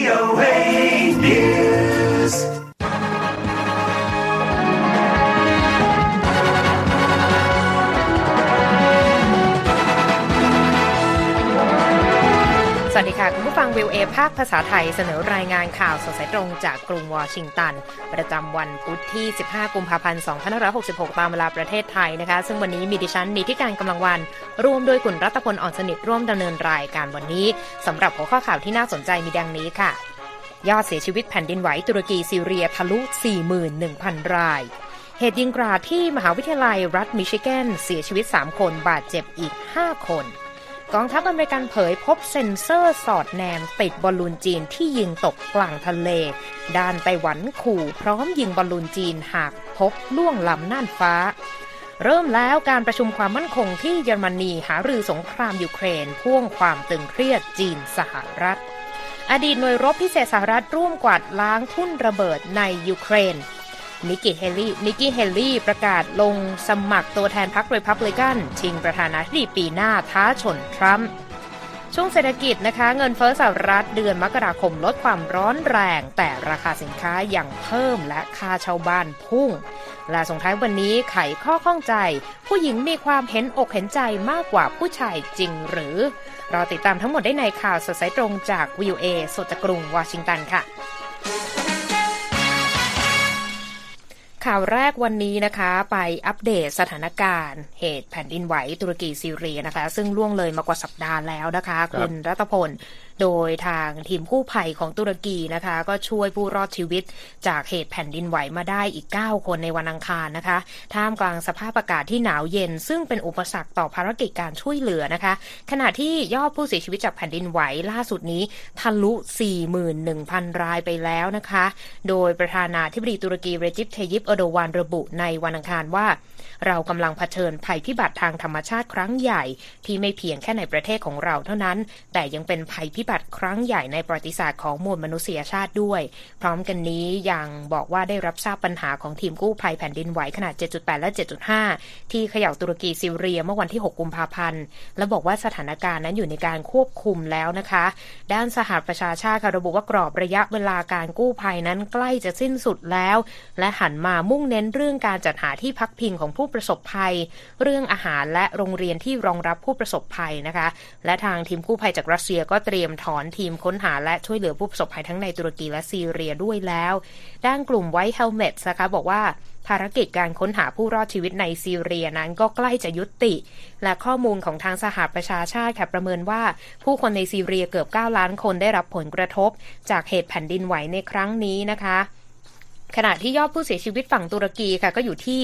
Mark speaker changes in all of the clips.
Speaker 1: VOA News
Speaker 2: สวัสดีค่ะคุณผู้ฟัง VOA ภาคภาษาไทยเสนอรายงานข่าวสดสายตรงจากกรุงวอชิงตันประจำวันพุธที่15กุมภาพันธ์2566ตามเวลาประเทศไทยนะคะซึ่งวันนี้มีดิฉันนิติการกำลังวันร่วมโดยคุณรัตพลอ่อนสนิทร่วมดำเนินรายการวันนี้สำหรับหัวข้อข่าวที่น่าสนใจมีดังนี้ค่ะยอดเสียชีวิตแผ่นดินไหวตุรกีซีเรียทะลุ 41,000 รายเหตุยิงกราดที่มหาวิทยาลัยรัฐมิชิแกนเสียชีวิต3คนบาดเจ็บอีก5คนกองทัพอเมริกันเผยพบเซ็นเซอร์สอดแนมติดบอลลูนจีนที่ยิงตกกลางทะเลด้านไต้หวันขู่พร้อมยิงบอลลูนจีนหากพบล่วงล้ำน่านฟ้าเริ่มแล้วการประชุมความมั่นคงที่เยอรมนีหารือสงครามยูเครนพ่วงความตึงเครียดจีนสหรัฐอดีตหน่วยรบพิเศษสหรัฐร่วมกวาดล้างทุ่นระเบิดในยูเครนนิกกี้เฮลี่ประกาศลงสมัครตัวแทนพรรครีพับลิกันชิงประธานาธิบดีปีหน้าท้าชนทรัมป์ช่วงเศรษฐกิจนะคะเงินเฟ้อสหรัฐเดือนมกราคมลดความร้อนแรงแต่ราคาสินค้ายังเพิ่มและค่าเช่าบ้านพุ่งและส่งท้ายวันนี้ไขข้อข้องใจผู้หญิงมีความเห็นอกเห็นใจมากกว่าผู้ชายจริงหรือรอติดตามทั้งหมดได้ในข่าวสดสายตรงจาก VOA สดจากกรุงวอชิงตันค่ะข่าวแรกวันนี้นะคะไปอัปเดตสถานการณ์เหตุแผ่นดินไหวตุรกีซีเรียนะคะซึ่งล่วงเลยมากว่าสัปดาห์แล้วนะคะคุณรัตพลโดยทางทีมกู้ภัยของตุรกีนะคะก็ช่วยผู้รอดชีวิตจากเหตุแผ่นดินไหวมาได้อีก9คนในวันอังคารนะคะท่ามกลางสภาพอากาศที่หนาวเย็นซึ่งเป็นอุปสรรคต่อภารกิจการช่วยเหลือนะคะขณะที่ยอดผู้เสียชีวิตจากแผ่นดินไหวล่าสุดนี้ทะลุ 41,000 รายไปแล้วนะคะโดยประธานาธิบดีตุรกีเรจิป เทยิป เออร์โดวานระบุในวันอังคารว่าเรากำลังเผชิญภัยพิบัติทางธรรมชาติครั้งใหญ่ที่ไม่เพียงแค่ในประเทศของเราเท่านั้นแต่ยังเป็นภัยพิบัติครั้งใหญ่ในประวัติศาสตร์ของมวลมนุษยชาติด้วยพร้อมกันนี้ยังบอกว่าได้รับทราบปัญหาของทีมกู้ภัยแผ่นดินไหวขนาด 7.8 และ 7.5 ที่เขย่าตุรกีซีเรียเมื่อวันที่ 6 กุมภาพันธ์และบอกว่าสถานการณ์นั้นอยู่ในการควบคุมแล้วนะคะด้านสหประชาชาติระบุว่ากรอบระยะเวลาการกู้ภัยนั้นใกล้จะสิ้นสุดแล้วและหันมามุ่งเน้นเรื่องการจัดหาที่พักพิงของผู้ประสบภัยเรื่องอาหารและโรงเรียนที่รองรับผู้ประสบภัยนะคะและทางทีมกู้ภัยจากรัสเซียก็เตรียมถอนทีมค้นหาและช่วยเหลือผู้ประสบภัยทั้งในตุรกีและซีเรียด้วยแล้วด้านกลุ่ม White Helmets นะคะบอกว่าภารกิจการค้นหาผู้รอดชีวิตในซีเรียนั้นก็ใกล้จะยุติและข้อมูลของทางสหประชาชาติค่ะประเมินว่าผู้คนในซีเรียเกือบ9ล้านคนได้รับผลกระทบจากเหตุแผ่นดินไหวในครั้งนี้นะคะขณะที่ยอดผู้เสียชีวิตฝั่งตุรกีค่ะก็อยู่ที่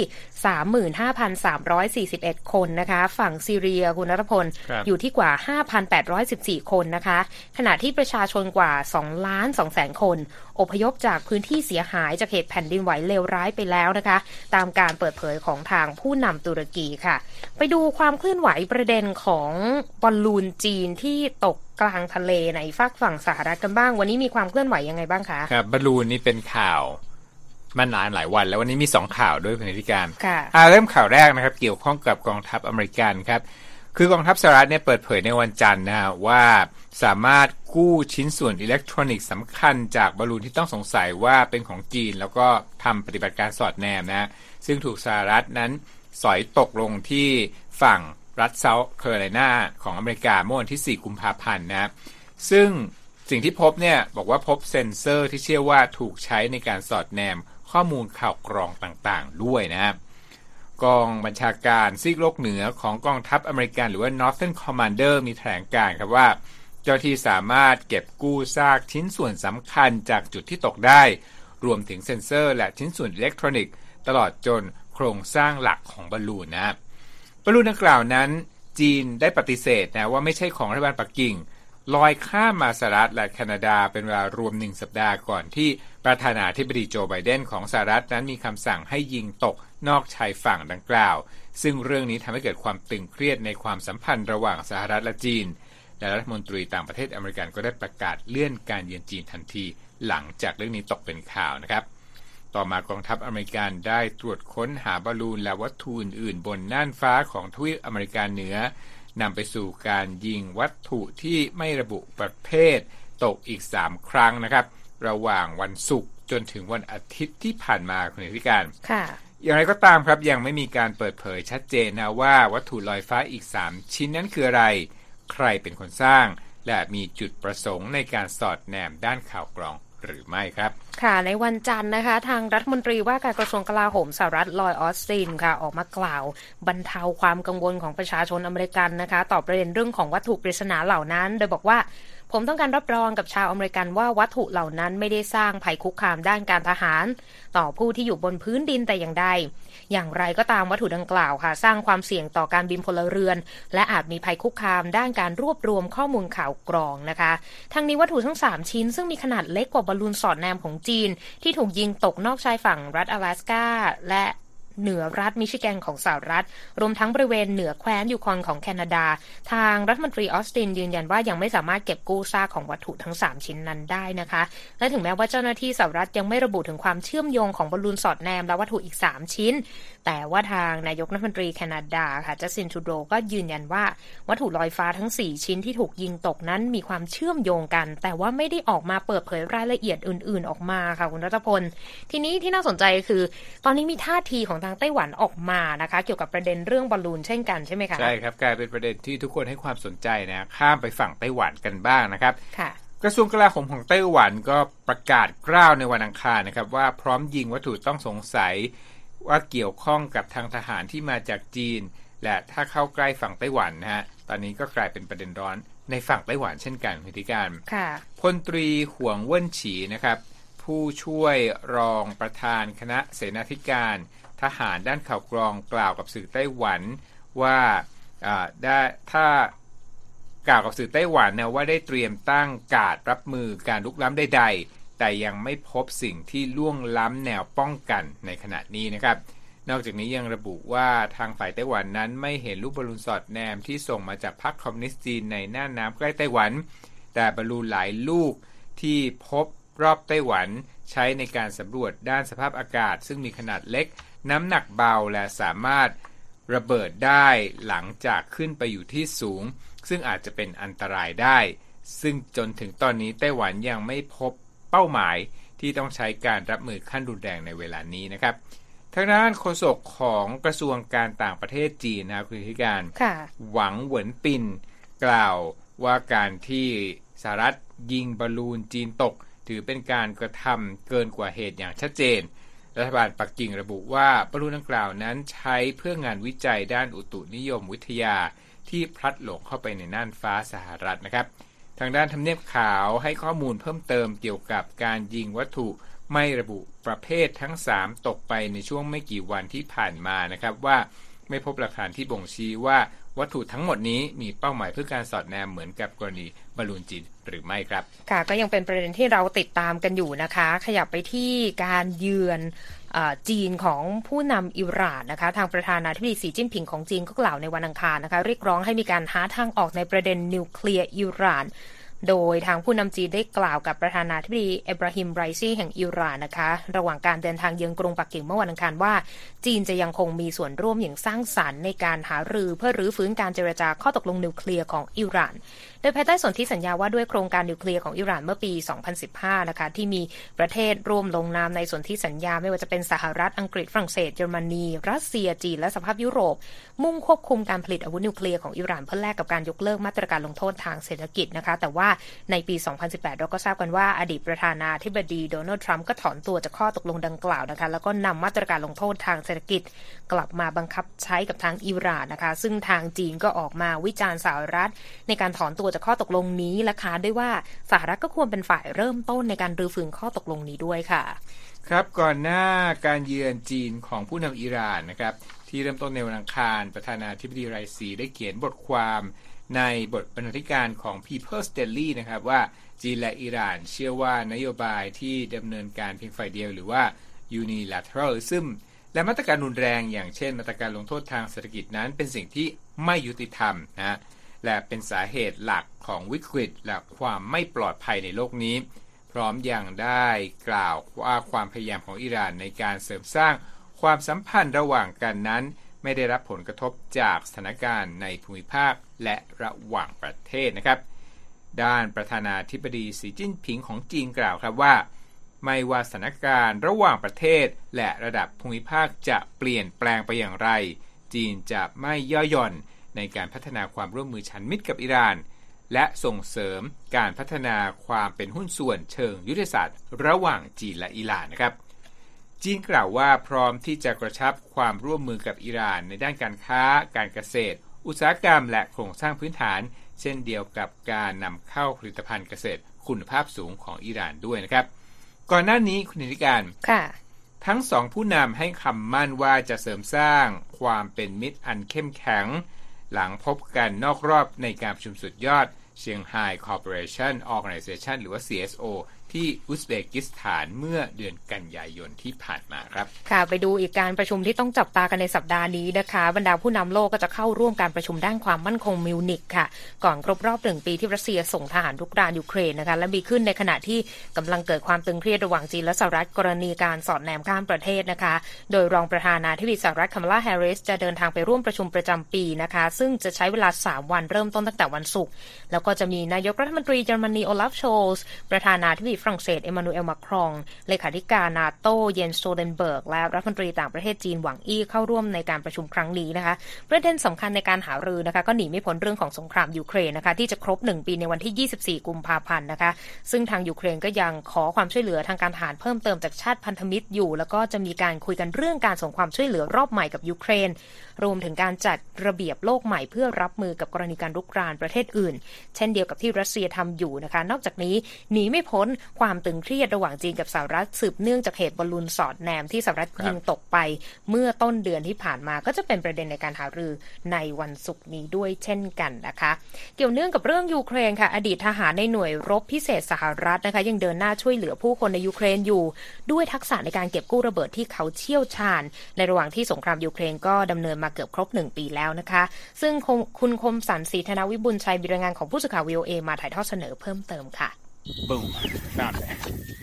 Speaker 2: 35,341 คนนะคะฝั่งซีเรียคุณณัฐพลอยู่ที่กว่า 5,814 คนนะคะขณะที่ประชาชนกว่า 2,200,000 คนอพยพจากพื้นที่เสียหายจากเหตุแผ่นดินไหวเลวร้ายไปแล้วนะคะตามการเปิดเผยของทางผู้นำตุรกีค่ะไปดูความเคลื่อนไหวประเด็นของบอลลูนจีนที่ตกกลางทะเลในฝั่งสหรัฐกันบ้างวันนี้มีความเคลื่อนไหวยังไงบ้างคะ
Speaker 3: ครับบอลลูนนี่เป็นข่าวมานานหลายวันแล้ววันนี้มี2ข่าวด้วยคุณธิการเริ่มข่าวแรกนะครับเกี่ยวข้องกับกองทัพอเมริกันครับคือกองทัพสหรัฐเนี่ยเปิดเผยในวันจันทร์นะว่าสามารถกู้ชิ้นส่วนอิเล็กทรอนิกส์สำคัญจากบอลลูนที่ต้องสงสัยว่าเป็นของจีนแล้วก็ทำปฏิบัติการสอดแนมนะซึ่งถูกสหรัฐนั้นสอยตกลงที่ฝั่งรัฐเซาท์แคโรไลนาของอเมริกาเมื่อวันที่4 กุมภาพันธ์นะซึ่งสิ่งที่พบเนี่ยบอกว่าพบเซ็นเซอร์ที่เชื่อว่าถูกใช้ในการสอดแนมข้อมูลข่าวกรองต่างๆด้วยนะกองบัญชาการซีกโลกเหนือของกองทัพอเมริกันหรือว่า Northern Commander มีแถลงการณ์ครับว่าเจ้าที่สามารถเก็บกู้ซากชิ้นส่วนสำคัญจากจุดที่ตกได้รวมถึงเซ็นเซอร์และชิ้นส่วนอิเล็กทรอนิกส์ตลอดจนโครงสร้างหลักของบอลลูนนะบอลลูนดังกล่าวนั้นจีนได้ปฏิเสธนะว่าไม่ใช่ของรัฐบาลปักกิ่งลอยข้ามมาสหรัฐและแคนาดาเป็นเวลารวม1สัปดาห์ก่อนที่ประธานาธิบดีโจไบเดนของสหรัฐนั้นมีคำสั่งให้ยิงตกนอกชายฝั่งดังกล่าวซึ่งเรื่องนี้ทำให้เกิดความตึงเครียดในความสัมพันธ์ระหว่างสหรัฐและจีนและรัฐมนตรีต่างประเทศอเมริกันก็ได้ประกาศเลื่อนการเยือนจีนทันทีหลังจากเรื่องนี้ตกเป็นข่าวนะครับต่อมากองทัพอเมริกันได้ตรวจค้นหาบอลลูนและวัตถุอื่นๆบนน่านฟ้าของทวีปอเมริกาเหนือนำไปสู่การยิงวัตถุที่ไม่ระบุประเภทตกอีก3ครั้งนะครับระหว่างวันศุกร์จนถึงวันอาทิตย์ที่ผ่านมาคุณธิการ
Speaker 2: ค่ะ
Speaker 3: อย่างไรก็ตามครับยังไม่มีการเปิดเผยชัดเจนนะว่าวัตถุลอยฟ้าอีก3ชิ้นนั้นคืออะไรใครเป็นคนสร้างและมีจุดประสงค์ในการสอดแนมด้านข่าวกรองหรือไม่ครับ
Speaker 2: ค่ะในวันจันทร์นะคะทางรัฐมนตรีว่าการกระทรวงกลาโหมสหรัฐลอยออสตินค่ะออกมากล่าวบรรเทาความกังวลของประชาชนอเมริกันนะคะต่อประเด็นเรื่องของวัตถุปริศนาเหล่านั้นโดยบอกว่าผมต้องการรับรองกับชาวอเมริกันว่าวัตถุเหล่านั้นไม่ได้สร้างภัยคุกคามด้านการทหารต่อผู้ที่อยู่บนพื้นดินแต่อย่างใดอย่างไรก็ตามวัตถุดังกล่าวค่ะสร้างความเสี่ยงต่อการบินพลเรือนและอาจมีภัยคุกคามด้านการรวบรวมข้อมูลข่าวกรองนะคะทั้งนี้วัตถุทั้ง3ชิ้นซึ่งมีขนาดเล็กกว่าบอลลูนสอดแนมของจีนที่ถูกยิงตกนอกชายฝั่งรัฐ阿拉斯ก้าและเหนือรัฐมิชิแกนของสหรัฐรวมทั้งบริเวณเหนือแคว้นยูคอนของแคนาดาทางรัฐมนตรีออสตินยืนยันว่ายังไม่สามารถเก็บกู้ซากของวัตถุทั้ง3ชิ้นนั้นได้นะคะและถึงแม้ว่าเจ้าหน้าที่สหรัฐยังไม่ระบุถึงความเชื่อมโยงของบอลลูนสอดแนมและวัตถุอีก3ชิ้นแต่ว่าทางนายกรัฐมนตรีแคนาดาค่ะจัสตินทรูโดก็ยืนยันว่าวัตถุลอยฟ้าทั้ง4ชิ้นที่ถูกยิงตกนั้นมีความเชื่อมโยงกันแต่ว่าไม่ได้ออกมาเปิดเผยรายละเอียดอื่นๆออกมาค่ะคุณรัตพลทีนี้ที่น่าสนใจคือตอนนี้มีท่าทีของทางไต้หวันออกมานะคะเกี่ยวกับประเด็นเรื่องบอลลูนเช่นกันใช่ไหมคะ
Speaker 3: ใช่ครับกลายเป็นประเด็นที่ทุกคนให้ความสนใจนะข้ามไปฝั่งไต้หวันกันบ้างนะครับ
Speaker 2: ค่ะ
Speaker 3: กระทรวงกลาโหมของไต้หวันก็ประกาศกล้าวในวันอังคารนะครับว่าพร้อมยิงวัตถุต้องสงสัยว่าเกี่ยวข้องกับทางทหารที่มาจากจีนและถ้าเข้าใกล้ฝั่งไต้หวันนะฮะตอนนี้ก็กลายเป็นประเด็นร้อนในฝั่งไต้หวันเช่นกันพิธีการพลตรีหวงเว่นฉีนะครับผู้ช่วยรองประธานคณะเสนาธิการทหารด้านข่าวกรองกล่าวกับสื่อไต้หวันว่ากล่าวกับสื่อไต้หวันนะว่าได้เตรียมตั้งการรับมือการลุกล้ำใดๆแต่ยังไม่พบสิ่งที่ล่วงล้ำแนวป้องกันในขณะนี้นะครับนอกจากนี้ยังระบุว่าทางฝ่ายไต้หวันนั้นไม่เห็นลูกบอลลูนสอดแนมที่ส่งมาจากพรรคคอมมิวนิสต์จีนในน่านน้ำใกล้ไต้หวันแต่บอลลูนหลายลูกที่พบรอบไต้หวันใช้ในการสำรวจด้านสภาพอากาศซึ่งมีขนาดเล็กน้ำหนักเบาและสามารถระเบิดได้หลังจากขึ้นไปอยู่ที่สูงซึ่งอาจจะเป็นอันตรายได้ซึ่งจนถึงตอนนี้ไต้หวันยังไม่พบเป้าหมายที่ต้องใช้การรับมือขั้นรุนแรงในเวลานี้นะครับทางด้านโฆษกของกระทรวงการต่างประเทศจีนนะคุณธิการหวังเหวินปินกล่าวว่าการที่สหรัฐยิงบอลลูนจีนตกถือเป็นการกระทำเกินกว่าเหตุอย่างชัดเจนรัฐบาลปักกิ่งระบุว่าบอลลูนดังกล่าวนั้นใช้เพื่องานวิจัยด้านอุตุนิยมวิทยาที่พลัดหลงเข้าไปในน่านฟ้าสหรัฐนะครับทางด้านทำเนียบขาวให้ข้อมูลเพิ่มเติมเกี่ยวกับการยิงวัตถุไม่ระบุประเภททั้ง3ตกไปในช่วงไม่กี่วันที่ผ่านมานะครับว่าไม่พบหลักฐานที่บ่งชี้ว่าวัตถุทั้งหมดนี้มีเป้าหมายเพื่อการสอดแนมเหมือนกับกรณีบอลลูนจีนหรือไม่ครับ
Speaker 2: ค่ะก็ยังเป็นประเด็นที่เราติดตามกันอยู่นะคะขยับไปที่การเยือนจีนของผู้นำอิหร่านนะคะทางประธานาธิบดีสีจิ้นผิงของจีนก็กล่าวในวันอังคารนะคะเรียกร้องให้มีการหาทางออกในประเด็นนิวเคลียร์อิหร่านโดยทางผู้นำจีนได้กล่าวกับประธานาธิบดีอิบราฮิมไรซีแห่งอิหร่านนะคะระหว่างการเดินทางเยือนกรุงปักกิ่งเมื่อวันอังคารว่าจีนจะยังคงมีส่วนร่วมอย่างสร้างสรรค์ในการหารือเพื่อรื้อฟื้นการเจรจาข้อตกลงนิวเคลียร์ของอิหร่านโดยภายใต้สนธิสัญญาว่าด้วยโครงการนิวเคลียร์ของอิหร่านเมื่อปี 2015 นะคะที่มีประเทศร่วมลงนามในสนธิสัญญาไม่ว่าจะเป็นสหรัฐอังกฤษฝรั่งเศสเยอรมนีรัสเซียจีนและสหภาพยุโรปมุ่งควบคุมการผลิตอาวุธนิวเคลียร์ของอิหร่านเพื่อแลกกับการยกเลิกมาตรการลงโทษทางเศรษฐกิจนะคะแต่ว่าในปี 2018 เราก็ทราบกันว่าอดีตประธานาธิบดีโดนัลด์ทรัมป์ก็ถอนตัวจากข้อตกลงดังกล่าวนะคะแล้วก็นำมาตรการลงโทษทางเศรษฐกิจกลับมาบังคับใช้กับทางอิหร่านนะคะซึ่งทางจีนก็ออกมาวิจารณ์สหรัฐในการถอนตัวจากข้อตกลงนี้และค้านด้วยว่าสหรัฐก็ควรเป็นฝ่ายเริ่มต้นในการรื้อฟื้นข้อตกลงนี้ด้วยค่ะ
Speaker 3: ครับก่อนหน้าการเยือนจีนของผู้นำอิหร่านนะครับที่เริ่มต้นในวันอังคารประธานาธิบดีไรซีได้เขียนบทความในบทบรรณาธิการของ People's Daily นะครับว่าจีนและอิหร่านเชื่อว่านโยบายที่ดำเนินการเพียงฝ่ายเดียวหรือว่า unilateralism และมาตรการรุนแรงอย่างเช่นมาตรการลงโทษทางเศรษฐกิจนั้นเป็นสิ่งที่ไม่ยุติธรรมนะและเป็นสาเหตุหลักของวิกฤตและความไม่ปลอดภัยในโลกนี้พร้อมอย่างได้กล่าวว่าความพยายามของอิหร่านในการเสริมสร้างความสัมพันธ์ระหว่างกันนั้นไม่ได้รับผลกระทบจากสถานการณ์ในภูมิภาคและระหว่างประเทศนะครับด้านประธานาธิบดีสีจิ้นผิงของจีนกล่าวครับว่าไม่ว่าสถานการณ์ระหว่างประเทศและระดับภูมิภาคจะเปลี่ยนแปลงไปอย่างไรจีนจะไม่ย่อหย่อนในการพัฒนาความร่วมมือฉันมิตรกับอิหร่านและส่งเสริมการพัฒนาความเป็นหุ้นส่วนเชิงยุทธศาสตร์ระหว่างจีนและอิหร่านนะครับจีนกล่าวว่าพร้อมที่จะกระชับความร่วมมือกับอิหร่านในด้านการค้าการเกษตรอุตสาหกรรมและโครงสร้างพื้นฐานเช่นเดียวกับการนำเข้าผลิตภัณฑ์เกษตรคุณภาพสูงของอิหร่านด้วยนะครับก่อนหน้านี้คุณนิติการทั้งสองผู้นำให้คำมั่นว่าจะเสริมสร้างความเป็นมิตรอันเข้มแข็งหลังพบกันนอกรอบในการประชุมสุดยอด Shanghai Cooperation Organization หรือว่า CSO ที่อุซเบกิสถานเมื่อเดือนกันยายนที่ผ่านมาครับ
Speaker 2: ค่ะไปดูอีกการประชุมที่ต้องจับตากันในสัปดาห์นี้นะคะบรรดาผู้นำโลกก็จะเข้าร่วมการประชุมด้านความมั่นคงมิวนิกค่ะก่อนครบรอบ1 ปีที่รัสเซียส่งทหารรุกรานยูเครนนะคะและมีขึ้นในขณะที่กำลังเกิดความตึงเครียดระหว่างจีนและสหรัฐกรณีการสอดแนมข้ามประเทศนะคะโดยรองประธานาธิบดีสหรัฐคามาลาแฮร์ริสจะเดินทางไปร่วมประชุมประจำปีนะคะซึ่งจะใช้เวลา3 วันเริ่มต้นตั้งแต่วันศุกร์แล้วก็จะมีนายกรัฐมนตรีเยอรมนีโอลาฟ โชลส์ประธานาธิบดีฝรั่งเศสเอมานูเอล มาครองเลขาธิการนาโต้เยนสโตเดนเบิร์กและรัฐมนตรีต่างประเทศจีนหวังอี้เข้าร่วมในการประชุมครั้งนี้นะคะประเด็นสำคัญในการหารือนะคะก็หนีไม่พ้นเรื่องของสงครามยูเครนนะคะที่จะครบ1 ปีในวันที่24 กุมภาพันธ์นะคะซึ่งทางยูเครนก็ยังขอความช่วยเหลือทางการทหารเพิ่มเติมจากชาติพันธมิตรอยู่แล้วก็จะมีการคุยกันเรื่องการส่งความช่วยเหลือรอบใหม่กับยูเครนรวมถึงการจัดระเบียบโลกใหม่เพื่อรับมือกับกรณีการรุกรานประเทศอื่นเช่นเดียวกับที่รัสเซียทำอยู่นะคะนอกจากนี้หนีไม่พ้นความตึงเครียดระหว่างจีนกับสหรัฐสืบเนื่องจากเหตุบอลลูนสอดแนมที่สหรัฐยิงตกไปเมื่อต้นเดือนที่ผ่านมาก็จะเป็นประเด็นในการหารือในวันศุกร์นี้ด้วยเช่นกันนะคะเกี่ยวเนื่องกับเรื่องยูเครนค่ะอดีตทหารในหน่วยรบพิเศษสหรัฐนะคะยังเดินหน้าช่วยเหลือผู้คนในยูเครนอยู่ด้วยทักษะในการเก็บกู้ระเบิดที่เขาเชี่ยวชาญในระหว่างที่สงครามยูเครนก็ดำเนินมาเกือบครบ1 ปีแล้วนะคะซึ่งคุณคมสันต์ ศรีธนวิบุญชัยรายงานของผู้สื่อข่าว VOA มาถ่ายทอดเสนอเพิ่มเติมค่ะ
Speaker 4: Boom found it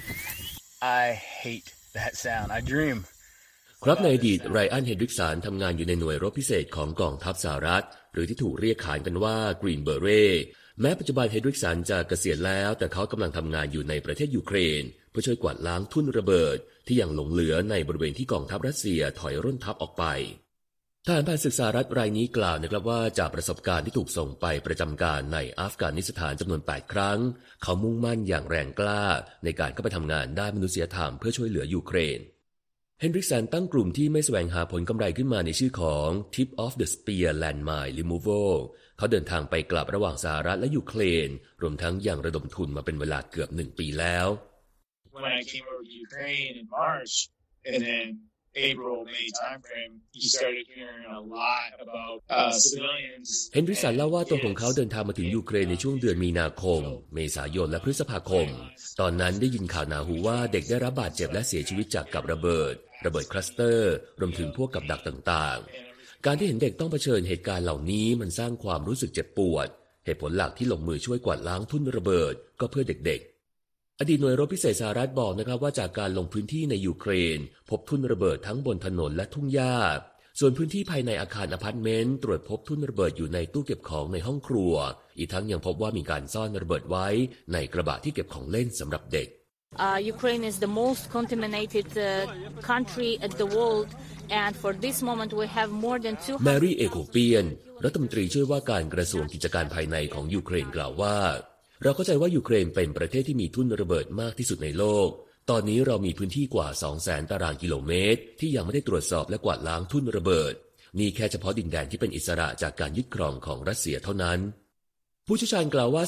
Speaker 4: I hate that sound I dream
Speaker 5: ครับในอดีตไรอันเฮนดริกสันทำงานอยู่ในหน่วยรบพิเศษของกองทัพสหรัฐหรือที่ถูกเรียกขานกันว่ากรีนเบอร์เร่แม้ปัจจุบันเฮนดริกสันจะเกษียณแล้วแต่เขากำลังทำงานอยู่ในประเทศยูเครนเพื่อช่วยกวาดล้างทุ่นระเบิดที่ยังหลงเหลือในบริเวณที่กองทัพรัสเซียถอยร่นทัพออกไปทหารผ่านศึกษารัฐรายนี้กล่าวนะครับว่าจากประสบการณ์ที่ถูกส่งไปประจำการในอัฟกานิสถานจำนวน8 ครั้งเขามุ่งมั่นอย่างแรงกล้าในการเข้าไปทำงานด้านมนุษยธรรมเพื่อช่วยเหลือยูเครนเฮนดริกสันตั้งกลุ่มที่ไม่แสวงหาผลกำไรขึ้นมาในชื่อของ Tip of the Spear Landmine Removal เขาเดินทางไปกลับระหว่างสหรัฐและยูเครนรวมทั้งยังระดมทุนมาเป็นเวลาเกือบ1 ปีแล้ว
Speaker 6: When I came over to Ukraine in March and then April-May timeframe, you started hearing a lot about civilians.
Speaker 5: เฮนดริกสันเล่าว่าตัวของเขาเดินทางมาถึงยูเครนในช่วงเดือนมีนาคมเมษายนและพฤษภาคมตอนนั้นได้ยินข่าวหนาหูว่าเด็กได้รับบาดเจ็บและเสียชีวิตจากกับระเบิดคลัสเตอร์รวมถึงพวกกับดักต่างๆการที่เห็นเด็กต้องเผชิญเหตุการณ์เหล่านี้มันสร้างความรู้สึกเจ็บปวดเหตุผลหลักที่ลงมือช่วยกวาดล้างทุ่นระเบิดก็เพื่อเด็กๆอดีตหน่วยรบพิเศษสหรัฐบอกนะครับว่าจากการลงพื้นที่ในยูเครนพบทุ่นระเบิดทั้งบนถนนและทุ่งหญ้าส่วนพื้นที่ภายในอาคารอพาร์ตเมนต์ตรวจพบทุ่นระเบิดอยู่ในตู้เก็บของในห้องครัวอีกทั้งยังพบว่ามีการซ่อนระเบิดไว้ในกระบะที่เก็บของเล่นสำหรับเด็ก
Speaker 7: Ukraine is the most contaminated country in the world and for this moment we have more than 200
Speaker 5: แมรี่เอโคเปียนรัฐมนตรีช่วยว่าการกระทรวงกิจการภายในของยูเครนกล่าวว่าเราเข้าใจว่ายูเครนเป็นประเทศที่มีทุ่นระเบิดมากที่สุดในโลกตอนนี้เรามีพื้นที่กว่า 200,000 ตารางกิโลเมตรที่ยังไม่ได้ตรวจสอบและกวาดล้างทุ่นระเบิดนี่แค่เฉพาะดินแดนที่เป็นอิสระจากการยึดครองของรัสเซียเท่านั้นผู้เชี่ยวชาญกล่าวว่า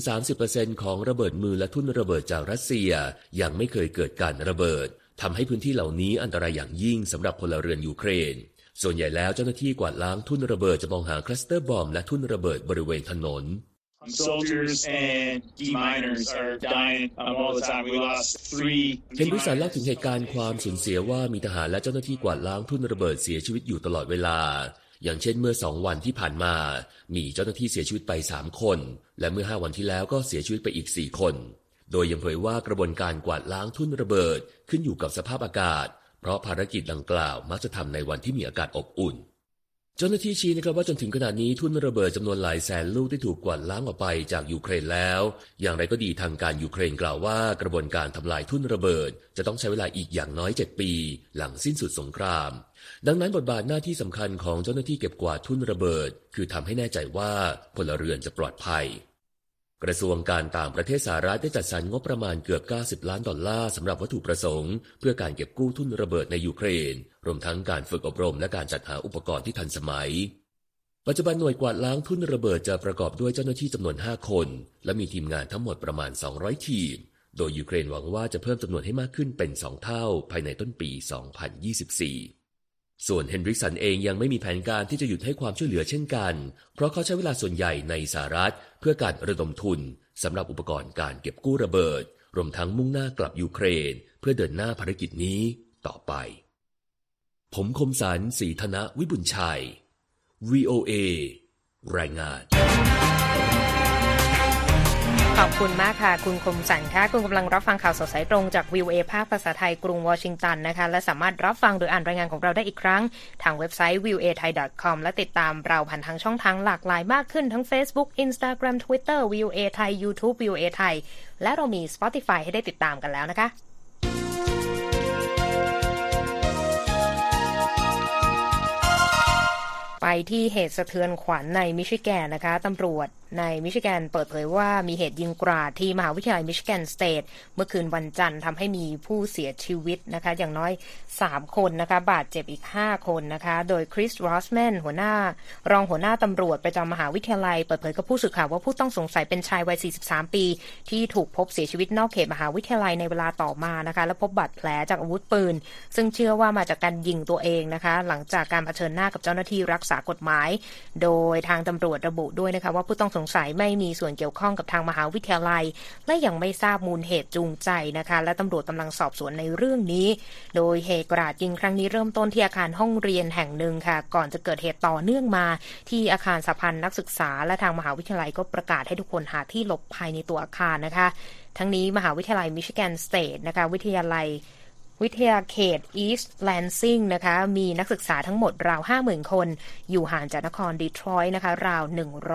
Speaker 5: 10-30% ของระเบิดมือและทุ่นระเบิดจากรัสเซียยังไม่เคยเกิดการระเบิดทำให้พื้นที่เหล่านี้อันตรายอย่างยิ่งสำหรับพลเรือนยูเครนส่วนใหญ่แล้วเจ้าหน้าที่กวาดล้างทุ่นระเบิดจะมองหาคลัสเตอร์บอมและทุ่นระเบิดบริเวณถนน
Speaker 6: Soldiers and deminers are dying all the time. We lost 3.
Speaker 5: เฮนดริกสันเล่าถึงเหตุการณ์ความสูญเสียว่ามีทหารและเจ้าหน้าที่กวาดล้างทุ่นระเบิดเสียชีวิตอยู่ตลอดเวลาอย่างเช่นเมื่อ2 วันที่ผ่านมามีเจ้าหน้าที่เสียชีวิตไป3 คนและเมื่อ5 วันที่แล้วก็เสียชีวิตไปอีก4 คนโดยยังเผยว่ากระบวนการกวาดล้างทุ่นระเบิดขึ้นอยู่กับสภาพอากาศเพราะภารกิจดังกล่าวมักจะทำในวันที่มีอากาศอบอุ่นเจ้าหน้าที่ชี้นะครับว่าจนถึงขณะนี้ทุ่นระเบิดจำนวนหลายแสนลูกได้ถูกกวาดล้างออกไปจากยูเครนแล้วอย่างไรก็ดีทางการยูเครนกล่าวว่ากระบวนการทำลายทุ่นระเบิดจะต้องใช้เวลาอีกอย่างน้อย7 ปีหลังสิ้นสุดสงครามดังนั้นบทบาทหน้าที่สำคัญของเจ้าหน้าที่เก็บกวาดทุ่นระเบิดคือทำให้แน่ใจว่าพลเรือนจะปลอดภัยกระทรวงการต่างประเทศสหรัฐได้จัดสรรงบประมาณเกือบ90 ล้านดอลลาร์สำหรับวัตถุประสงค์เพื่อการเก็บกู้ทุ่นระเบิดในยูเครนรวมทั้งการฝึกอบรมและการจัดหาอุปกรณ์ที่ทันสมัยปัจจุบันหน่วยกวาดล้างทุ่นระเบิดจะประกอบด้วยเจ้าหน้าที่จำนวน5 คนและมีทีมงานทั้งหมดประมาณ200 ทีมโดยยูเครนหวังว่าจะเพิ่มจำนวนให้มากขึ้นเป็น2 เท่าภายในต้นปี 2024 ส่วนเฮนริกสันเองยังไม่มีแผนการที่จะหยุดให้ความช่วยเหลือเช่นกันเพราะเขาใช้เวลาส่วนใหญ่ในสหรัฐเพื่อการระดมทุนสำหรับอุปกรณ์การเก็บกู้ระเบิดรวมทั้งมุ่งหน้ากลับยูเครนเพื่อเดินหน้าภารกิจนี้ต่อไปผมคมสันต์ ศรีธนวิบุญชัย VOA รายงาน
Speaker 2: ขอบคุณมากค่ะคุณคมสันต์ค่ะคุณกำลังรับฟังข่าวสดสายตรงจาก VOA ภาคภาษาไทยกรุงวอชิงตันนะคะและสามารถรับฟังโดยอ่านรายงานของเราได้อีกครั้งทางเว็บไซต์ voathai.com และติดตามเราผ่านทางช่องทางหลากหลายมากขึ้นทั้ง Facebook Instagram Twitter VOA Thai YouTube VOA Thai และเรามี Spotify ให้ได้ติดตามกันแล้วนะคะไปที่เหตุสะเทือนขวัญในมิชิแกนนะคะตำรวจในมิชิแกนเปิดเผยว่ามีเหตุยิงกราดที่มหาวิทยาลัยมิชิแกนสเตทเมื่อคืนวันจันทร์ทำให้มีผู้เสียชีวิตนะคะอย่างน้อย3 คนนะคะบาดเจ็บอีก5 คนนะคะโดยคริส รอสแมนรองหัวหน้าตำรวจประจำมหาวิทยาลัยเปิดเผยกับผู้สื่อข่าวว่าผู้ต้องสงสัยเป็นชายวัย43 ปีที่ถูกพบเสียชีวิตนอกเขตมหาวิทยาลัยในเวลาต่อมานะคะและพบบาดแผลจากอาวุธปืนซึ่งเชื่อว่ามาจากการยิงตัวเองนะคะหลังจากการเผชิญหน้ากับเจ้าหน้าที่รักษากฎหมายโดยทางตำรวจระบุด้วยนะคะว่าผู้ต้องสงสัยไม่มีส่วนเกี่ยวข้องกับทางมหาวิทยาลัยและยังไม่ทราบมูลเหตุจูงใจนะคะและตำรวจกำลังสอบสวนในเรื่องนี้โดยเหตุกราดยิงครั้งนี้เริ่มต้นที่อาคารห้องเรียนแห่งหนึ่งค่ะก่อนจะเกิดเหตุต่อเนื่องมาที่อาคารสหพันธ์นักศึกษาและทางมหาวิทยาลัยก็ประกาศให้ทุกคนหาที่หลบภายในตัวอาคารนะคะทั้งนี้มหาวิทยาลัยมิชิแกนสเตทนะคะวิทยาเขตอีสต์แลนซิงนะคะมีนักศึกษาทั้งหมดราว 50,000 คนอยู่ห่างจากนครดีทรอยต์นะคะราว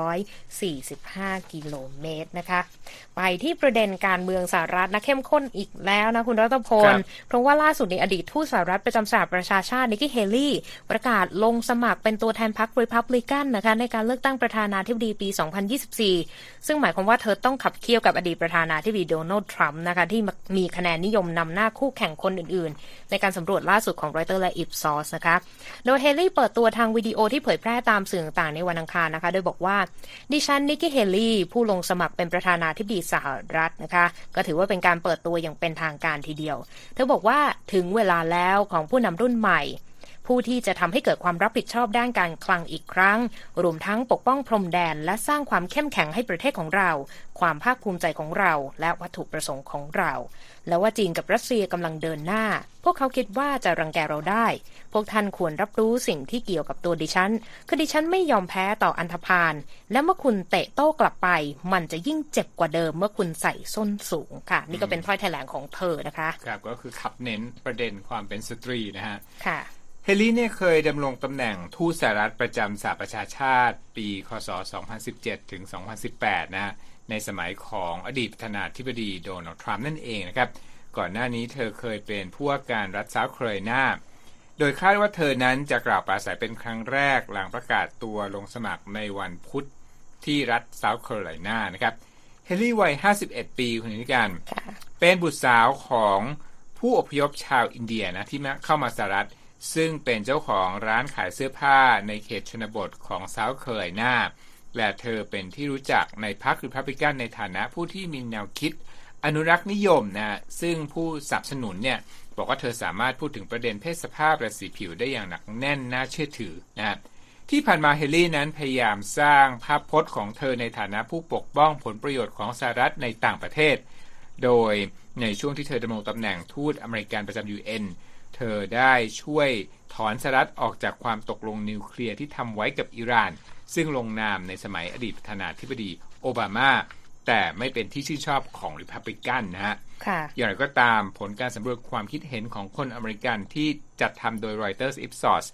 Speaker 2: 145 กิโลเมตรนะคะไปที่ประเด็นการเมืองสหรัฐนะเข้มข้นอีกแล้วนะคุณรัตพลเพราะว่าล่าสุดในอดีตทูตสหรัฐประจำสหประชาชาตินิกกี้เฮลี่ประกาศลงสมัครเป็นตัวแทนพรรครีพับลิกันนะคะในการเลือกตั้งประธานาธิบดีปี 2024 ซึ่งหมายความว่าเธอต้องขับเคี่ยวกับอดีตประธานาธิบดีโดนัลด์ทรัมป์นะคะที่มีคะแนนนิยมนำหน้าคู่แข่งคนอื่นในการสำรวจล่าสุดของรอยเตอร์และอิปซอสนะคะโดยเฮลี่เปิดตัวทางวิดีโอที่เผยแพร่ตามสื่อต่างๆในวันอังคารนะคะโดยบอกว่าดิฉันนิกกี้เฮลี่ผู้ลงสมัครเป็นประธานาธิบดีสหรัฐนะคะก็ถือว่าเป็นการเปิดตัวอย่างเป็นทางการทีเดียวเธอบอกว่าถึงเวลาแล้วของผู้นำรุ่นใหม่ผู้ที่จะทำให้เกิดความรับผิดชอบด้านการคลังอีกครั้งรวมทั้งปกป้องพรมแดนและสร้างความเข้มแข็งให้ประเทศของเราความภาคภูมิใจของเราและวัตถุประสงค์ของเราและว่าจีนกับรัสเซียกำลังเดินหน้าพวกเขาคิดว่าจะรังแกเราได้พวกท่านควรรับรู้สิ่งที่เกี่ยวกับตัวดิฉันคือดิฉันไม่ยอมแพ้ต่ออันธพาลและเมื่อคุณเตะโต้กลับไปมันจะยิ่งเจ็บกว่าเดิมเมื่อคุณใส่ส้นสูงค่ะนี่ก็เป็นถ้อยแถลงของเธอนะคะ
Speaker 3: ครับก็คือขับเน้นประเด็นความเป็นสตรีนะฮะ
Speaker 2: ค่ะ
Speaker 3: เฮลี่เนี่ยเคยดำรงตำแหน่งทูตสหรัฐประจำสหประชาชาติปีคศ 2017 ถึง 2018 นะฮะในสมัยของอดีตประธานาธิบดีโดนัลด์ทรัมป์นั่นเองนะครับก่อนหน้านี้เธอเคยเป็นผู้ว่าการรัฐเซาท์แคโรไลนาโดยคาดว่าเธอนั้นจะกล่าวปราศัยเป็นครั้งแรกหลังประกาศตัวลงสมัครในวันพุธที่รัฐเซาท์แคโรไลนานะครับเฮลี่วัย 51 ปีคนนี้กันเป็นบุตรสาวของผู้อพยพชาวอินเดียนะที่เข้ามาสหรัฐซึ่งเป็นเจ้าของร้านขายเสื้อผ้าในเขตชนบทของเซาท์แคโรไลนาและเธอเป็นที่รู้จักในพรรครีพับลิกันในฐานะผู้ที่มีแนวคิดอนุรักษ์นิยมนะซึ่งผู้สนับสนุนเนี่ยบอกว่าเธอสามารถพูดถึงประเด็นเพศสภาพและสีผิวได้อย่างหนักแน่นน่าเชื่อถือนะที่ผ่านมาเฮลี่นั้นพยายามสร้างภาพพจน์ของเธอในฐานะผู้ปกป้องผลประโยชน์ของสหรัฐในต่างประเทศโดยในช่วงที่เธอดำรงตำแหน่งทูตอเมริกันประจำ UNเธอได้ช่วยถอนสหรัฐออกจากความตกลงนิวเคลียร์ที่ทำไว้กับอิหร่านซึ่งลงนามในสมัยอดีตประธานาธิบดีโอบามาแต่ไม่เป็นที่ชื่นชอบของริพับลิกันนะฮะอย่างไรก็ตามผลการสำรวจความคิดเห็นของคนอเมริกันที่จัดทำโดย Reuters Ipsos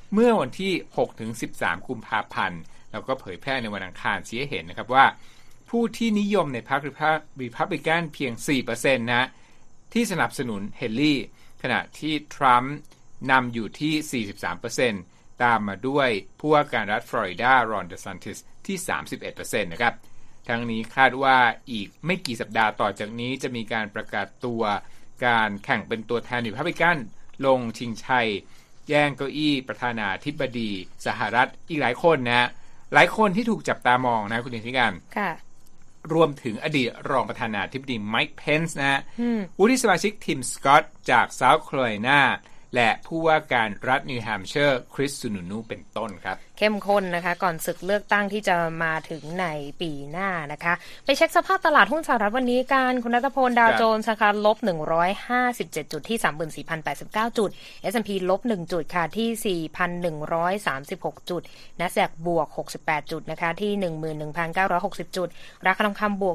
Speaker 3: เมื่อวันที่ 6-13 กุมภาพันธ์แล้วก็เผยแพร่ในวันอังคารชี้ให้เห็นนะครับว่าผู้ที่นิยมในพรรครีพับลิกันเพียง 4% นะที่สนับสนุนเฮลลี่ขณะที่ทรัมป์นำอยู่ที่ 43%ตามมาด้วยผู้ว่าการรัฐฟลอริดารอนเดซันติสที่ 31% นะครับทั้งนี้คาดว่าอีกไม่กี่สัปดาห์ต่อจากนี้จะมีการประกาศตัวการแข่งเป็นตัวแทนรีพับลิกันลงชิงชัยแย่งเก้าอี้ประธานาธิบดีสหรัฐอีกหลายคนนะหลายคนที่ถูกจับตามองนะคุณธิการ
Speaker 2: ค่ะ
Speaker 3: รวมถึงอดีตรองประธานาธิบดีไมค์เพนส์นะวุฒิสมาชิกทีมสกอตจากเซาท์แคโรไลนาและผู้ว่าการรัฐนิวแฮมป์เชอร์คริสซูนูนูเป็นต้นครับ
Speaker 2: เข้มข้นนะคะก่อนศึกเลือกตั้งที่จะมาถึงในปีหน้านะคะไปเช็คสภาพตลาดหุ้นสหรัฐวันนี้การคุณณัฐพลดาวโจนส์นะคะลบ157จุดที่ 34,089 จุด S&P ลบ1จุดค่ะที่ 4,136 จุด NASDAQ บวก68จุดนะคะที่ 11,960 จุดราคาทองคำบวก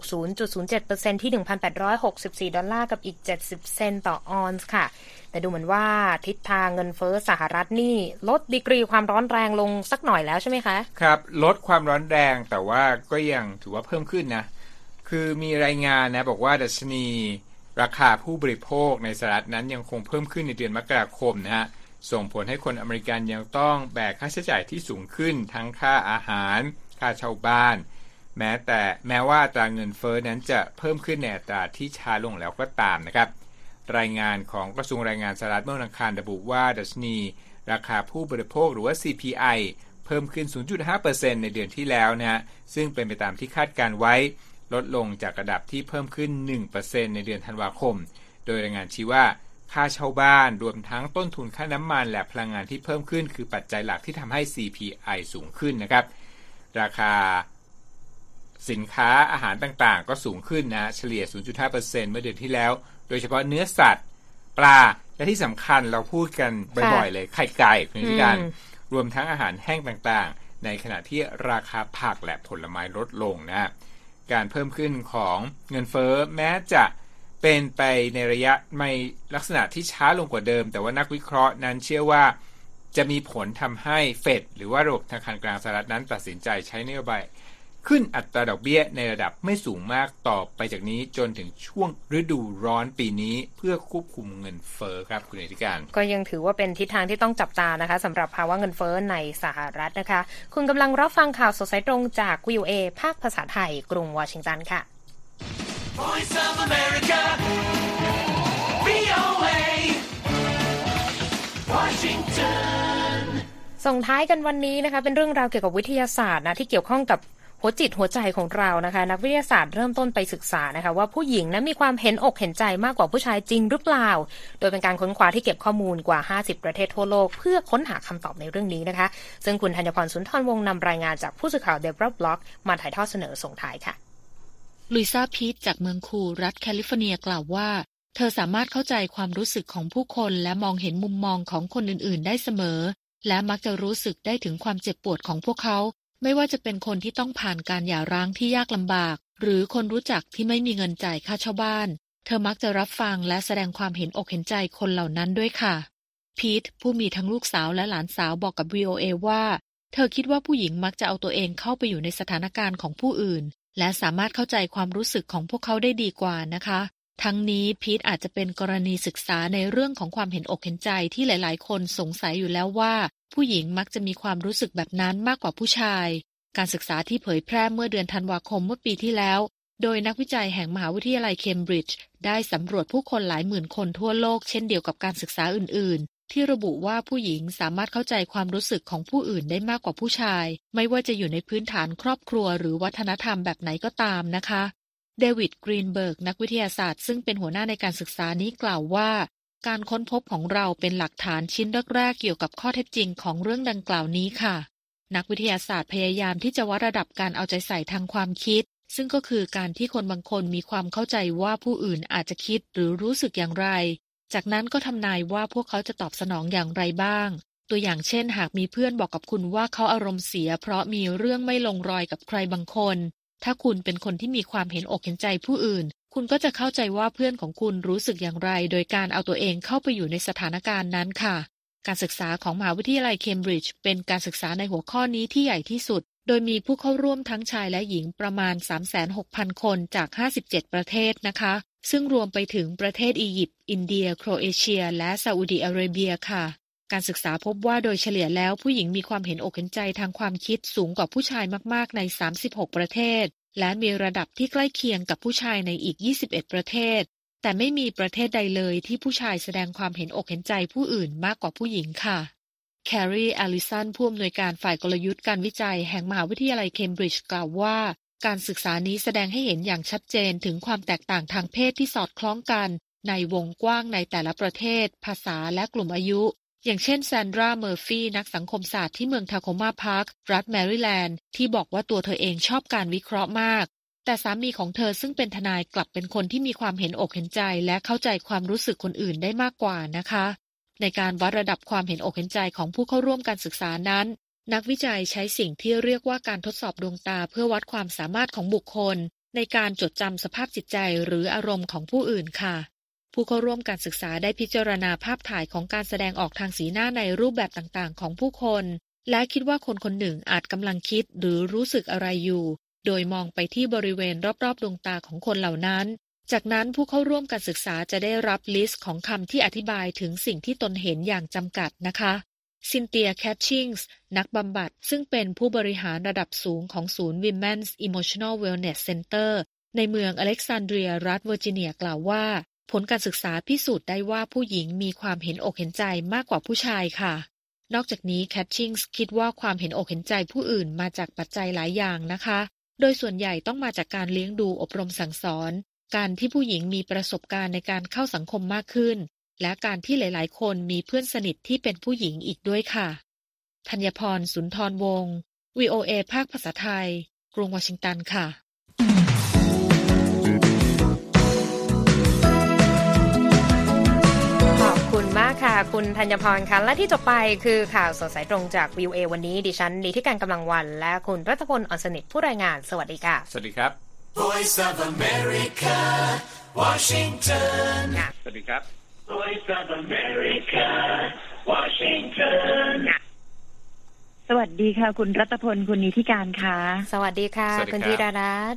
Speaker 2: 0.07% ที่ 1,864 ดอลลาร์กับอีก70เซนต์ต่อออนซ์ค่ะแต่ดูเหมือนว่าทิศทางเงินเฟ้อสหรัฐนี่ลดดีกรีความร้อนแรงลงสักหน่อยแล้วใช่ไหมคะ
Speaker 3: ครับลดความร้อนแรงแต่ว่าก็ยังถือว่าเพิ่มขึ้นนะคือมีรายงานนะบอกว่าดัชนีราคาผู้บริโภคในสหรัฐนั้นยังคงเพิ่มขึ้นในเดือนมกราคมนะฮะส่งผลให้คนอเมริกันยังต้องแบกค่าใช้จ่ายที่สูงขึ้นทั้งค่าอาหารค่าเช่าบ้านแม้ว่าอัตราเงินเฟ้อนั้นจะเพิ่มขึ้นในอัตราที่ช้าลงแล้วก็ตามนะครับรายงานของกระทรวงแรงงานสหรัฐเมื่อวันอังคารระบุว่าดัชนีราคาผู้บริโภคหรือว่า CPI เพิ่มขึ้น 0.5% ในเดือนที่แล้วนะฮะซึ่งเป็นไปตามที่คาดการไว้ลดลงจากระดับที่เพิ่มขึ้น 1% ในเดือนธันวาคมโดยรายงานชี้ว่าค่าเช่าบ้านรวมทั้งต้นทุนค่าน้ำมันและพลังงานที่เพิ่มขึ้นคือปัจจัยหลักที่ทำให้ CPI สูงขึ้นนะครับราคาสินค้าอาหารต่างๆก็สูงขึ้นนะเฉลี่ย 0.5% เมื่อเดือนที่แล้วโดยเฉพาะเนื้อสัตว์ปลาและที่สำคัญเราพูดกันบ่อยๆเลยไข่ไก่ในการรวมทั้งอาหารแห้งต่างๆในขณะที่ราคาผักและผลไม้ลดลงนะการเพิ่มขึ้นของเงินเฟ้อแม้จะเป็นไปในระยะในลักษณะที่ช้าลงกว่าเดิมแต่ว่านักวิเคราะห์นั้นเชื่อว่าจะมีผลทำให้เฟดหรือว่าระบบธนาคารกลางสหรัฐนั้นตัดสินใจใช้นโยบายขึ้นอัตราดอกเบี้ยในระดับไม่สูงมากต่อไปจากนี้จนถึงช่วงฤดูร้อนปีนี้เพื่อควบคุมเงินเฟ้อครับคุณอธิการ
Speaker 2: ก็ยังถือว่าเป็นทิศทางที่ต้องจับตานะคะสำหรับภาวะเงินเฟ้อในสหรัฐนะคะคุณกำลังรับฟังข่าวสดสายตรงจาก VOA ภาคภาษาไทยกรุงวอชิงตันค่ะ
Speaker 1: Voice of America VOA Washington
Speaker 2: ส่งท้ายกันวันนี้นะคะเป็นเรื่องราวเกี่ยวกับวิทยาศาสตร์นะที่เกี่ยวข้องกับหัวจิตหัวใจของเรานะคะนักวิทยาศาสตร์เริ่มต้นไปศึกษานะคะว่าผู้หญิงนั้นมีความเห็นอกเห็นใจมากกว่าผู้ชายจริงหรือเปล่าโดยเป็นการค้นคว้าที่เก็บข้อมูลกว่า50ประเทศทั่วโลกเพื่อค้นหาคำตอบในเรื่องนี้นะคะซึ่งคุณธัญพรสุนทรวงศ์นำรายงานจากผู้สื่อข่าวเดบราบล็อกมาถ่ายทอดเสนอส่งท้ายค่ะ
Speaker 8: ลุยซ่าพีทจากเมืองคูลรัฐแคลิฟอร์เนียกล่าวว่าเธอสามารถเข้าใจความรู้สึกของผู้คนและมองเห็นมุมมองของคนอื่นๆได้เสมอและมักจะรู้สึกได้ถึงความเจ็บปวดของพวกเขาไม่ว่าจะเป็นคนที่ต้องผ่านการหย่าร้างที่ยากลำบากหรือคนรู้จักที่ไม่มีเงินจ่ายค่าเช่าบ้านเธอมักจะรับฟังและแสดงความเห็นอกเห็นใจคนเหล่านั้นด้วยค่ะพีทผู้มีทั้งลูกสาวและหลานสาวบอกกับ VOA ว่าเธอคิดว่าผู้หญิงมักจะเอาตัวเองเข้าไปอยู่ในสถานการณ์ของผู้อื่นและสามารถเข้าใจความรู้สึกของพวกเขาได้ดีกว่านะคะทั้งนี้พีทอาจจะเป็นกรณีศึกษาในเรื่องของความเห็นอกเห็นใจที่หลายๆคนสงสัยอยู่แล้วว่าผู้หญิงมักจะมีความรู้สึกแบบนั้นมากกว่าผู้ชายการศึกษาที่เผยแพร่เมื่อเดือนธันวาคมเมื่อปีที่แล้วโดยนักวิจัยแห่งมหาวิทยาลัยเคมบริดจ์ได้สำรวจผู้คนหลายหมื่นคนทั่วโลกเช่นเดียวกับการศึกษาอื่นๆที่ระบุว่าผู้หญิงสามารถเข้าใจความรู้สึกของผู้อื่นได้มากกว่าผู้ชายไม่ว่าจะอยู่ในพื้นฐานครอบครัวหรือวัฒนธรรมแบบไหนก็ตามนะคะเดวิดกรีนเบิร์กนักวิทยาศาสตร์ซึ่งเป็นหัวหน้าในการศึกษานี้กล่าวว่าการค้นพบของเราเป็นหลักฐานชิ้นแรกๆเกี่ยวกับข้อเท็จจริงของเรื่องดังกล่าวนี้ค่ะนักวิทยาศาสตร์พยายามที่จะวัดระดับการเอาใจใส่ทางความคิดซึ่งก็คือการที่คนบางคนมีความเข้าใจว่าผู้อื่นอาจจะคิดหรือรู้สึกอย่างไรจากนั้นก็ทำนายว่าพวกเขาจะตอบสนองอย่างไรบ้างตัวอย่างเช่นหากมีเพื่อนบอกกับคุณว่าเขาอารมณ์เสียเพราะมีเรื่องไม่ลงรอยกับใครบางคนถ้าคุณเป็นคนที่มีความเห็นอกเห็นใจผู้อื่นคุณก็จะเข้าใจว่าเพื่อนของคุณรู้สึกอย่างไรโดยการเอาตัวเองเข้าไปอยู่ในสถานการณ์นั้นค่ะการศึกษาของมหาวิทยาลัยเคมบริดจ์เป็นการศึกษาในหัวข้อนี้ที่ใหญ่ที่สุดโดยมีผู้เข้าร่วมทั้งชายและหญิงประมาณ 36,000 คนจาก 57 ประเทศนะคะซึ่งรวมไปถึงประเทศอียิปต์อินเดียโครเอเชียและซาอุดิอาระเบียค่ะการศึกษาพบว่าโดยเฉลี่ยแล้วผู้หญิงมีความเห็นอกเห็นใจทางความคิดสูงกว่าผู้ชายมากๆใน 36 ประเทศและมีระดับที่ใกล้เคียงกับผู้ชายในอีก 21 ประเทศแต่ไม่มีประเทศใดเลยที่ผู้ชายแสดงความเห็นอกเห็นใจผู้อื่นมากกว่าผู้หญิงค่ะแคร์รีแอลลิสันผู้อำนวยการฝ่ายกลยุทธ์การวิจัยแห่งมหาวิทยาลัยเคมบริดจ์กล่าวว่าการศึกษานี้แสดงให้เห็นอย่างชัดเจนถึงความแตกต่างทางเพศที่สอดคล้องกันในวงกว้างในแต่ละประเทศภาษาและกลุ่มอายุอย่างเช่นแซนดราเมอร์ฟี่นักสังคมศาสตร์ที่เมืองทาโคมาพาร์ครัฐแมริแลนด์ที่บอกว่าตัวเธอเองชอบการวิเคราะห์มากแต่สามีของเธอซึ่งเป็นทนายกลับเป็นคนที่มีความเห็นอกเห็นใจและเข้าใจความรู้สึกคนอื่นได้มากกว่านะคะในการวัดระดับความเห็นอกเห็นใจของผู้เข้าร่วมการศึกษานั้นนักวิจัยใช้สิ่งที่เรียกว่าการทดสอบดวงตาเพื่อวัดความสามารถของบุคคลในการจดจำสภาพจิตใจหรืออารมณ์ของผู้อื่นค่ะผู้เข้าร่วมการศึกษาได้พิจารณาภาพถ่ายของการแสดงออกทางสีหน้าในรูปแบบต่างๆของผู้คนและคิดว่าคนคนหนึ่งอาจกำลังคิดหรือรู้สึกอะไรอยู่โดยมองไปที่บริเวณรอบๆดวงตาของคนเหล่านั้นจากนั้นผู้เข้าร่วมการศึกษาจะได้รับลิสต์ของคำที่อธิบายถึงสิ่งที่ตนเห็นอย่างจำกัดนะคะซินเตียแคทชิงส์นักบำบัดซึ่งเป็นผู้บริหารระดับสูงของศูนย์ Women's Emotional Wellness Center ในเมืองอเล็กซานเดรียรัฐเวอร์จิเนียกล่าวว่าผลการศึกษาพิสูจน์ได้ว่าผู้หญิงมีความเห็นอกเห็นใจมากกว่าผู้ชายค่ะนอกจากนี้แคทชิงส์คิดว่าความเห็นอกเห็นใจผู้อื่นมาจากปัจจัยหลายอย่างนะคะโดยส่วนใหญ่ต้องมาจากการเลี้ยงดูอบรมสั่งสอนการที่ผู้หญิงมีประสบการณ์ในการเข้าสังคมมากขึ้นและการที่หลายๆคนมีเพื่อนสนิทที่เป็นผู้หญิงอีกด้วยค่ะธัญพรสุนทรวงศ์ VOA ภาคภาษาไทยกรุงวอชิงตันค่ะ
Speaker 2: ขอบคุณมากค่ะคุณธัญพรค่ะและที่จบไปคือข่าวสดสายตรงจาก VOA วันนี้ดิฉันนิธิการกำลังวันและคุณรัตพลอ่อนสนิทผู้รายงานสวัสดีค่ะ
Speaker 3: สวัสดีครับ
Speaker 1: Voice of America Washington
Speaker 3: สวัสดีครับ
Speaker 1: Voice of America Washington
Speaker 9: สวัสดีค่ะคุณรัตพลคุณนิธิการค่ะ
Speaker 2: สวัสดีค่ะคุณธีรรัตน์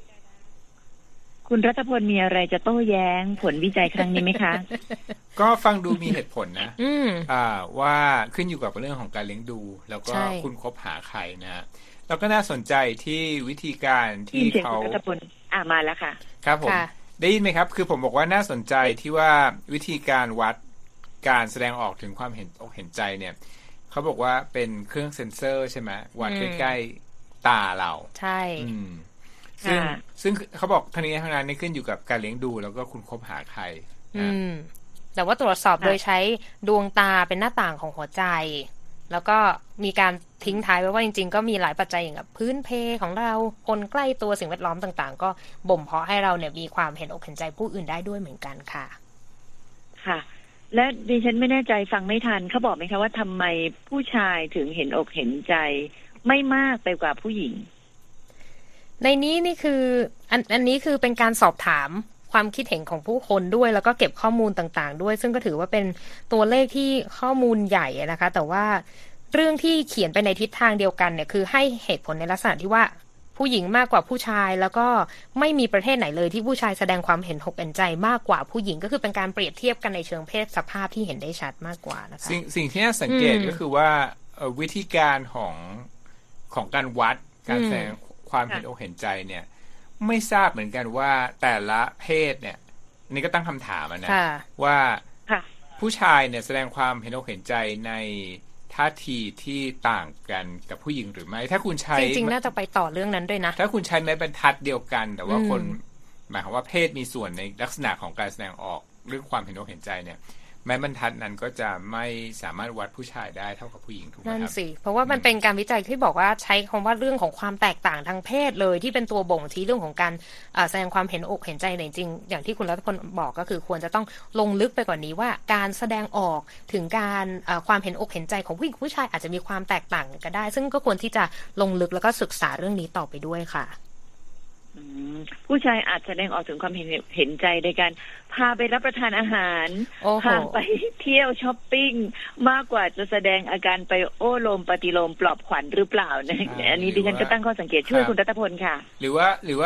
Speaker 9: คุณรัตพลมีอะไรจะโต้แย้งผลวิจัยครั้งนี้ไหมคะ
Speaker 3: ก็ฟังดูมีเหตุผลนะว่าขึ้นอยู่กับเรื่องของการเลี้ยงดูแล้วก็คุณคบหาใครนะแล้วก็น่าสนใจที่วิธีการที่เขา
Speaker 9: คุณรัตพลมาแล้วค่ะ
Speaker 3: ครับผมได้ยินไหมครับคือผมบอกว่าน่าสนใจที่ว่าวิธีการวัดการแสดงออกถึงความเห็นอกเห็นใจเนี่ยเขาบอกว่าเป็นเครื่องเซ็นเซอร์ใช่ไหมวัดใกล้ๆตาเรา
Speaker 2: ใช่
Speaker 3: ซึ่งเขาบอกทั้งนี้ทั้งนั้นนี่ขึ้นอยู่กับการเลี้ยงดูแล้วก็คุณคบหาใคร
Speaker 2: แต่ว่าตรวจสอบโดยใช้ดวงตาเป็นหน้าต่างของหัวใจแล้วก็มีการทิ้งท้ายไว้ว่าจริงๆก็มีหลายปัจจัยอย่างกับพื้นเพของเราคนใกล้ตัวสิ่งแวดล้อมต่างๆก็บ่มเพาะให้เราเนี่ยมีความเห็นอกเห็นใจผู้อื่นได้ด้วยเหมือนกันค่ะ
Speaker 9: ค่ะและดิฉันไม่แน่ใจฟังไม่ทันเขาบอกไหมคะว่าทำไมผู้ชายถึงเห็นอกเห็นใจไม่มากไปกว่าผู้หญิง
Speaker 2: ในนี้นี่คืออันนี้คือเป็นการสอบถามความคิดเห็นของผู้คนด้วยแล้วก็เก็บข้อมูลต่างๆด้วยซึ่งก็ถือว่าเป็นตัวเลขที่ข้อมูลใหญ่นะคะแต่ว่าเรื่องที่เขียนไปในทิศทางเดียวกันเนี่ยคือให้เหตุผลในลักษณะที่ว่าผู้หญิงมากกว่าผู้ชายแล้วก็ไม่มีประเทศไหนเลยที่ผู้ชายแสดงความเห็นอกเห็นใจมากกว่าผู้หญิงก็คือเป็นการเปรียบเทียบกันในเชิงเพศสภาพที่เห็นได้ชัดมากกว่านะคะ
Speaker 3: สิ่งที่น่าสังเกตก็คือว่าวิธีการของการวัดการแสดงความเห็นอกเห็นใจเนี่ยไม่ทราบเหมือนกันว่าแต่ละเพศเนี่ยนี่ก็ตั้งคำถามนะว่าผู้ชายเนี่ยแสดงความเห็นอกเห็นใจในท่าทีที่ต่างกันกับผู้หญิงหรือไม่ถ้าคุณใช้
Speaker 2: จริงๆน่าจะไปต่อเรื่องนั้นด้วยนะ
Speaker 3: ถ้าคุณใช้ไม้บรรทัดเดียวกันแต่ว่าคนหมายความว่าเพศมีส่วนในลักษณะของการแสดงออกเรื่องความเห็นอกเห็นใจเนี่ยไม้บรรทัดนั้นก็จะไม่สามารถวัดผู้ชายได้เท่ากับผู้หญิงถูกไหมครับ
Speaker 2: นั่นสิเพราะว่ามันเป็นการวิจัยที่บอกว่าใช้คำว่าเรื่องของความแตกต่างทางเพศเลยที่เป็นตัวบ่งชี้เรื่องของการแสดงความเห็นอกเห็นใจจริงๆอย่างที่คุณรัตพลบอกก็คือควรจะต้องลงลึกไปกว่านี้ว่าการแสดงออกถึงการความเห็นอกเห็นใจของผู้หญิงผู้ชายอาจจะมีความแตกต่างกันก็ได้ซึ่งก็ควรที่จะลงลึกแล้วก็ศึกษาเรื่องนี้ต่อไปด้วยค่ะ
Speaker 9: ผู้ชายอาจแสดงออกถึงความเห็นใจในการพาไปรับประทานอาหารพาไปเที่ยวช้อปปิ้งมากกว่าจะแสดงอาการไปโอ้โลมปฏิโลมปลอบขวัญหรือเปล่านะอันนี้ดิฉันก็ตั้งข้อสังเกตช่วยคุณรัตพลค่ะ
Speaker 3: หรือว่า